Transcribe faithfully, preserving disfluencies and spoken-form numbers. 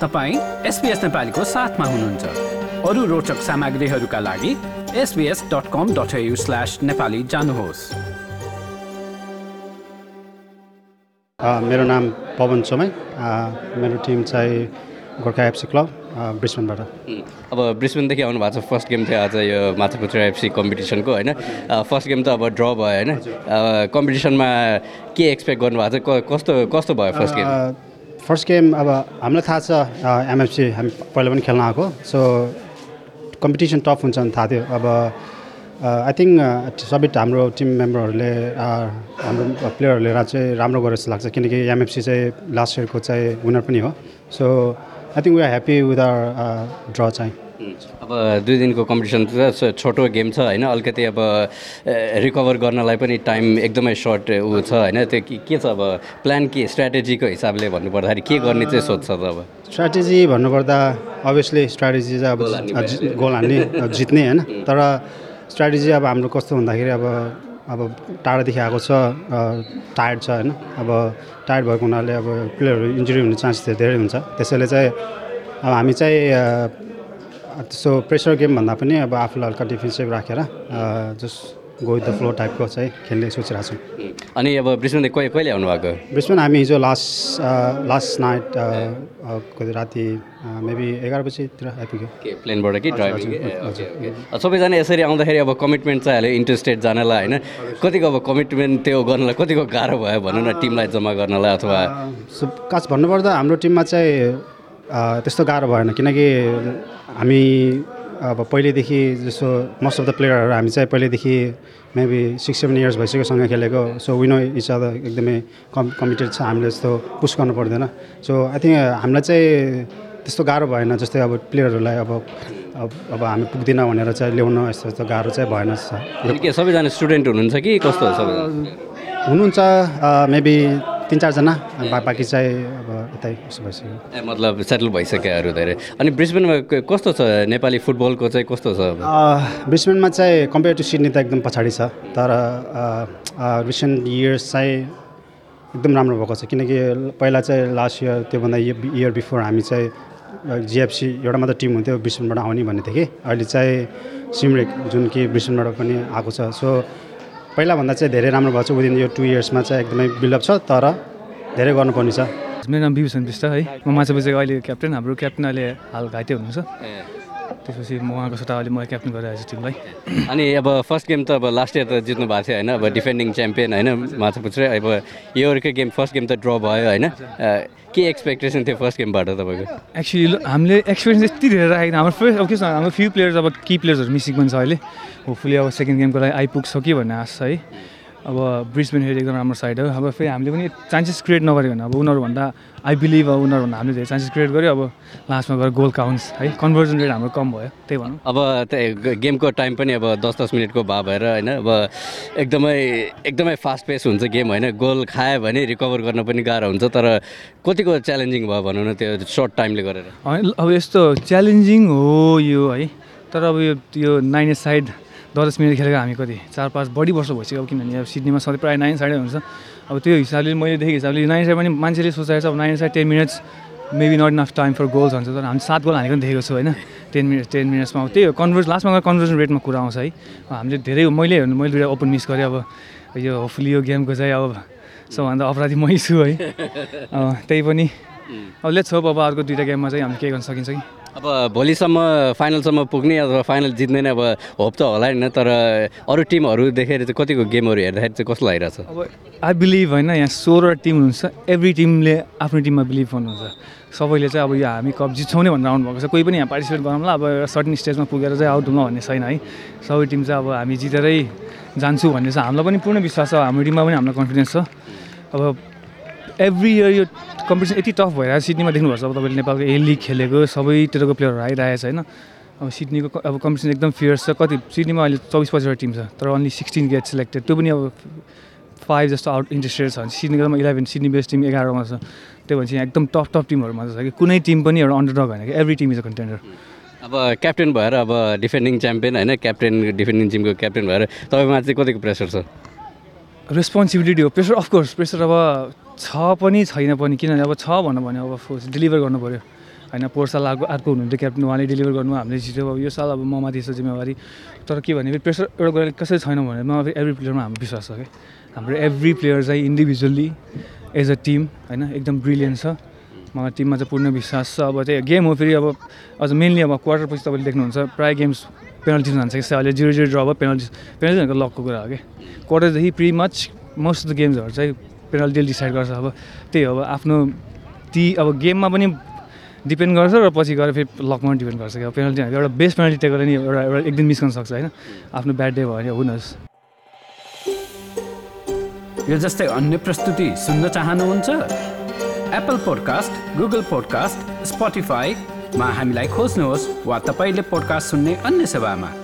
तपाईँ एसबीएस नेपालीको साथमा हुनुहुन्छ। अरू रोचक सामग्रीहरूका लागि SBS dot com dot AU slash Nepali जानुहोस्। मेरो नाम पवन चोमै, मेरो टिम चाहिँ गोर्खा एफसी क्लब ब्रिस्बेनबाट। अब ब्रिस्बेनदेखि आउनु भएको छ, फर्स्ट गेम थियो आज यो माछापुच्छ्रे एफसी कम्पिटिसनको होइन। फर्स्ट गेम त अब ड्र भयो होइन। कम्पिटिसनमा के एक्सपेक्ट गर्नुभएको छ, कस्तो कस्तो भयो फर्स्ट गेम? फर्स्ट गेम अब हामीलाई थाहा छ एमएफसी हामी पहिला पनि खेल्न आएको, सो कम्पिटिसन टफ हुन्छ भने थाहा थियो। अब आई थिङ्क सबै हाम्रो टिम मेम्बरहरूले हाम्रो प्लेयरहरूले चाहिँ राम्रो गरेको जस्तो लाग्छ, किनकि एमएफसी चाहिँ लास्ट इयरको चाहिँ विनर पनि हो। So I think we are happy with our draw चाहिँ। अब दुई दिनको कम्पिटिसन छ, छोटो गेम छ होइन, अलिकति अब रिकभर गर्नलाई पनि टाइम एकदमै सर्ट ऊ छ होइन। त्यो के छ अब प्लान, के स्ट्राटेजीको हिसाबले भन्नुपर्दाखेरि के गर्ने चाहिँ सोध्छ त? अब स्ट्राटेजी भन्नुपर्दा अभियसली स्ट्राटेजी चाहिँ अब गोल हान्ने जित्ने होइन, तर स्ट्राटेजी अब हाम्रो कस्तो भन्दाखेरि अब अब टाढादेखि आएको छ, टायर्ड छ होइन। अब टायर्ड भएको हुनाले अब प्लेयरहरू इन्जुरी हुने चान्स धेरै हुन्छ, त्यसैले चाहिँ अब हामी चाहिँ त्यसो प्रेसर गेम भन्दा पनि अब आफूलाई हल्का डिफेन्सिभ राखेर just go with the flow टाइपको चाहिँ खेल्ने सोचिरहेको छौँ। अनि अब ब्रिस्बेन कहिले कहिले आउनुभएको? ब्रिस्बेन हामी हिजो लास्ट लास्ट नाइट कति राति मेबी एघार बजीतिर आइपुग्यो। के प्लेनबाट कि ड्राइभिङ? सबैजना यसरी आउँदाखेरि अब कमिटमेन्ट चाहिँ हाल्यो इन्टरस्टेट जानलाई होइन। कतिको अब कमिटमेन्ट त्यो गर्नलाई कतिको गाह्रो भयो भनौँ न, टिमलाई जम्मा गर्नलाई? अथवा खास भन्नुपर्दा हाम्रो टिममा चाहिँ त्यस्तो गाह्रो भएन, किनकि हामी अब पहिलेदेखि जस्तो मोस्ट अफ द प्लेयरहरू हामी चाहिँ पहिलेदेखि मेबी सिक्स सेभेन इयर्स भइसक्यो सँगै खेलेको, सो विनो इच अदर एकदमै कम कमिटेड छ, हामीले जस्तो पुस गर्नु पर्दैन। सो आई थिङ्क हामीलाई चाहिँ त्यस्तो गाह्रो भएन, जस्तै अब प्लेयरहरूलाई अब अब हामी पुग्दैन भनेर चाहिँ ल्याउन यस्तो यस्तो गाह्रो चाहिँ भएन। के सबैजना स्टुडेन्ट हुनुहुन्छ कि कस्तो हो? सबै हुनुहुन्छ, मेबी तिन चारजना, बाँकी चाहिँ अब यतै उसो भइसक्यो, ए मतलब सेटल भइसक्योहरू धेरै। अनि ब्रिस्बेनमा कस्तो छ नेपाली फुटबलको चाहिँ कस्तो छ? ब्रिस्बेनमा चाहिँ कम्पेयर टु सिडनी त एकदम पछाडि छ, तर रिसेन्ट इयर्स चाहिँ एकदम राम्रो भएको छ, किनकि पहिला चाहिँ लास्ट इयर त्योभन्दा इयर बिफोर हामी चाहिँ जिएफसी एउटा मात्र टिम हुन्थ्यो ब्रिस्बेनबाट आउने भन्ने थियो कि, अहिले चाहिँ सिमरेक जुन कि ब्रिस्बेनबाट पनि आएको छ। सो पहिलाभन्दा चाहिँ धेरै राम्रो भएको छ, विदिन यो टु इयर्समा चाहिँ एकदमै बिल्डअप छ, तर धेरै गर्नुपर्ने छ। मेरो नाम विभूषण विष्ट है, म माछापुच्छ्रेको अहिले क्याप्टेन। हाम्रो क्याप्टेन अहिले हाल घाइते हुनुहुन्छ, त्यसपछि म उहाँको सट्टा अहिले मैले क्याप्टेन गरिरहेको छु टिमलाई। अनि अब फर्स्ट गेम त अब लास्ट इयर त जित्नु भएको थियो होइन, अब डिफेन्डिङ च्याम्पियन होइन माछापुच्छ्रे। अब यो इयरको गेम फर्स्ट गेम त ड्र भयो होइन, के एक्सपेक्टेसन थियो फर्स्ट गेमबाट तपाईँको? एक्चुअली हामीले एक्सपिरियन्स यति धेरै राखेको हाम्रो फर्स्ट अब के छ हाम्रो फ्यु प्लेयर्स अब की प्लेयर्सहरू मिसिङ पनि छ अहिले। होपफुली अब सेकेन्ड गेमको लागि आइपुग्छ कि भन्ने आश छ है। अब ब्रिस्बेन फेरि एकदम राम्रो साइड हो, अब फेरि हामीले पनि चान्सेस क्रिएट नगऱ्यो भने अब उनीहरूभन्दा आई बिलिभ अब उनीहरूभन्दा हामीले धेरै चान्सेस क्रिएट गऱ्यो, अब लास्टमा गएर गोल काउन्ट्स है, कन्भर्जन रेट हाम्रो कम भयो, त्यही भनौँ। अब गेमको टाइम पनि अब दस दस मिनटको भए भएर होइन, अब एकदमै एकदमै फास्ट पेस हुन्छ गेम होइन। गोल खायो भने रिकभर गर्न पनि गाह्रो हुन्छ, तर कतिको च्यालेन्जिङ भयो भनौँ न त्यो सर्ट टाइमले गरेर? अब यस्तो च्यालेन्जिङ हो यो है, तर अब यो यो नाइन साइड दस मिनट खेलेको हामी कति चार पाँच बढी वर्ष भइसक्यो, किनभने अब सिडनीमा सधैँ प्रायः नाइन साइडै हुन्छ। अब त्यो हिसाबले मैले देखेको हिसाबले नाइन साइड पनि मान्छेले सोचेको छ अब nine side ten minutes maybe not enough time for goals हुन्छ, तर हामी सात गोल हानेको पनि देखेको छु होइन टेन मिनट टेन मिनट्समा। अब त्यही हो कन्भर्स लास्टमा गएर कन्भर्सन रेटमा कुरा आउँछ है। हामीले धेरै मैले हेर्नु मैले दुइटा ओपन मिस गरेँ, अब यो होपफुली यो गेमको चाहिँ अब सबभन्दा अपराधी मै छु है। त्यही पनि अब लेट्स होप अब अर्को दुइटा गेममा चाहिँ हामीले के गर्न सकिन्छ कि। अब भोलिसम्म फाइनलसम्म पुग्ने अथवा फाइनल जित्ने नै अब होप त होला नि, तर अरू टिमहरू देखेर चाहिँ कतिको गेमहरू हेर्दाखेरि चाहिँ कस्तो लागिरहेछ? अब आई बिलिभ होइन, यहाँ सोह्र टिम हुनुहुन्छ, एभ्री टिमले आफ्नो टिममा बिलिभ गर्नुहुन्छ। सबैले चाहिँ अब यो हामी कप जित्छौँ नै भनेर आउनुभएको छ, कोही पनि यहाँ पार्टिसिपेट गरौँला अब एउटा सर्टन स्टेजमा पुगेर चाहिँ आउट हुँला भन्ने छैन है। सबै टिम चाहिँ अब हामी जितेरै जान्छु भन्ने चाहिँ हामीलाई पनि पूर्ण विश्वास छ, हाम्रो टिममा पनि हामीलाई कन्फिडेन्स छ। अब एभ्री इयर यो कम्पिटिसन यति टफ भइरहेको सिडनीमा देख्नुपर्छ, अब तपाईँले नेपालको ए लिग खेलेको सबैतिरको प्लेयरहरू आइरहेको छ होइन। अब सिडनीको अब कम्पिटिसन एकदम फियर्स छ, कति सिडनीमा अहिले चौबिस पच्चिसवटा टिम छ, तर ओन्ली सिक्सटिन गेट सिलेक्टेड, त्यो पनि अब फाइभ जस्तो आउट इन्ट्रेस्टेड छ। सिडनीको इलेभेन सिडनी बेस्ट टिम एघारमा छ, त्यो भने चाहिँ एकदम टफ टफ टिमहरूमा छ कि कुनै टिम पनि एउटा अन्डरडग होइन कि, every team is a contender. अब क्याप्टेन भएर अब डिफेन्डिङ च्याम्पियन होइन, क्याप्टेन डिफेन्डिङ टिमको क्याप्टेन भएर तपाईँमा चाहिँ कतिको प्रेसर छ? रेस्पोन्सिबिलिटी हो, प्रेसर अफकोर्स प्रेसर अब छ पनि छैन पनि, किनभने अब छ भन्नु भने अब डिलिभर गर्नु पऱ्यो। होइन पोहोर साल अर्को अर्को हुनुहुन्थ्यो क्याप्टन उहाँले डेलिभर गर्नु हामीले जित्यो अब यो साल अब ममाथि छ जिम्मेवारी तर के भने फेरि प्रेसर एउटा कुरा कसरी छैन भने म एभ्री प्लेयरमा हाम्रो विश्वास छ कि हाम्रो एभ्री प्लेयर चाहिँ इन्डिभिजुअल्ली एज अ टिम होइन एकदम ब्रिलियन्ट छ मलाई टिममा चाहिँ पूर्ण विश्वास छ अब चाहिँ गेम हो फेरि अब अझ मेनली अब क्वार्टर पछि तपाईँले देख्नुहुन्छ प्रायः गेम्स पेनल्टिज जान्छ कि अहिले जिरो जिरो ड्र भयो पेनल्टिज पेनल्टी भनेको लकको कुरा हो कि क्वार्टरदेखि pre match most of the गेम्सहरू चाहिँ पेनल्टीले डिसाइड गर्छ अब त्यही हो अब आफ्नो ती अब गेममा पनि डिपेन्ड गर्छ र पछि गएर फेरि लकमा डिपेन्ड गर्छ कि अब पेनल्टी भनेको एउटा बेस्ट पेनल्टी टेकर नि एउटा एउटा एक दिन मिस गर्न सक्छ होइन आफ्नो ब्याड डे भयो भने हुनुहोस् यो जस्तै अन्य प्रस्तुति सुन्न चाहनुहुन्छ एप्पल पोडकास्ट गुगल पोडकास्ट स्पोटिफाईमा हामीलाई खोज्नुहोस् वा तपाईँले पोडकास्ट सुन्ने अन्य सेवामा